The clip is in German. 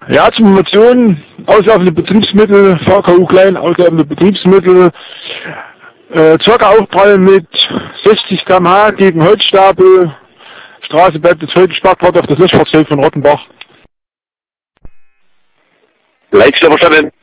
Ja, zur Information, auslaufende Betriebsmittel, VKU klein, auslaufende Betriebsmittel, Zockeraufprall mit 60 km/h gegen Holzstapel, Straße bleibt jetzt heute Sparkfahrt auf das Löschfahrzeug von Rottenbach. Leitstelle verstanden.